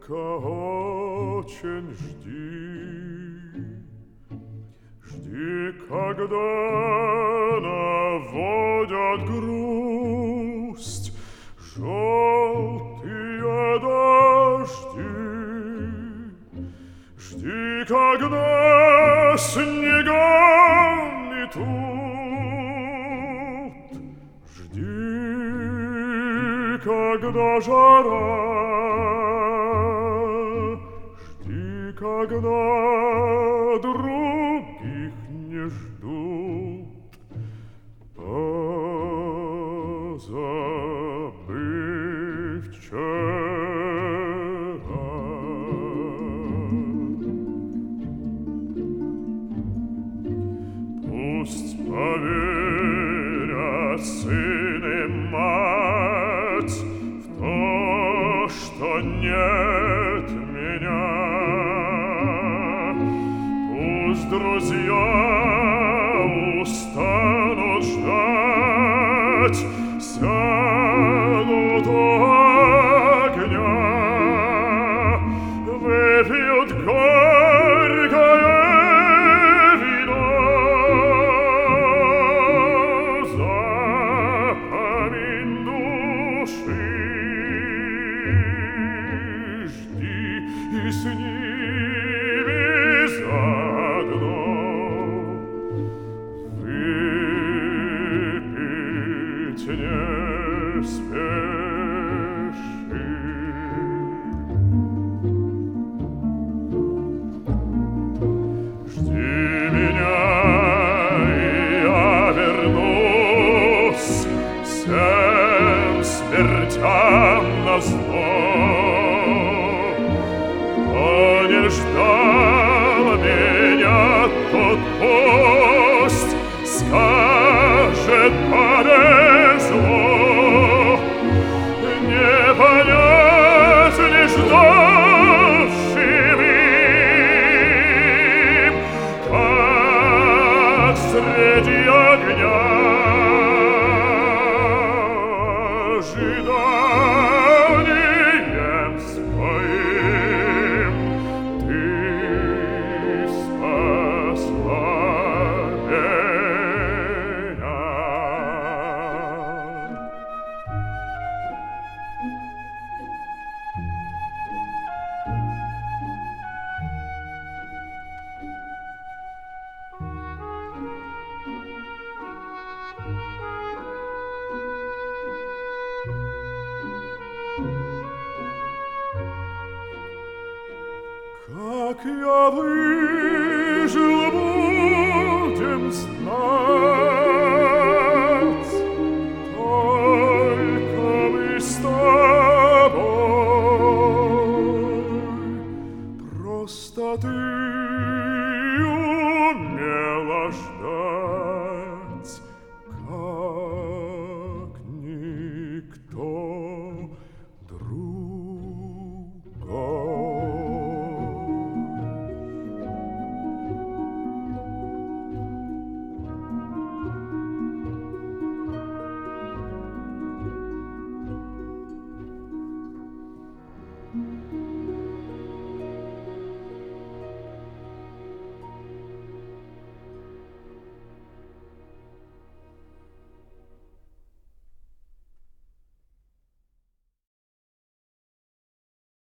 очень жди, когда наводят грусть желтые дожди. Жди, когда снегами тут, жди, когда жара, жди, когда других не ждут. Позабыв вчера, пусть поверят сын и мать в то, что нет меня. Пусть друзья устанут ждать, сядут у огня, выпьют горькое вино. Запомни души, жди и с ними заодно. Выпить не спеши. Жди меня, и я вернусь всем смертям назло. Кто не ждал меня, тот пусть скажет: повезло. Не понять не ждавшим им, как среди огня ожиданием своим ты спасла меня. Как я выжил, будем знать.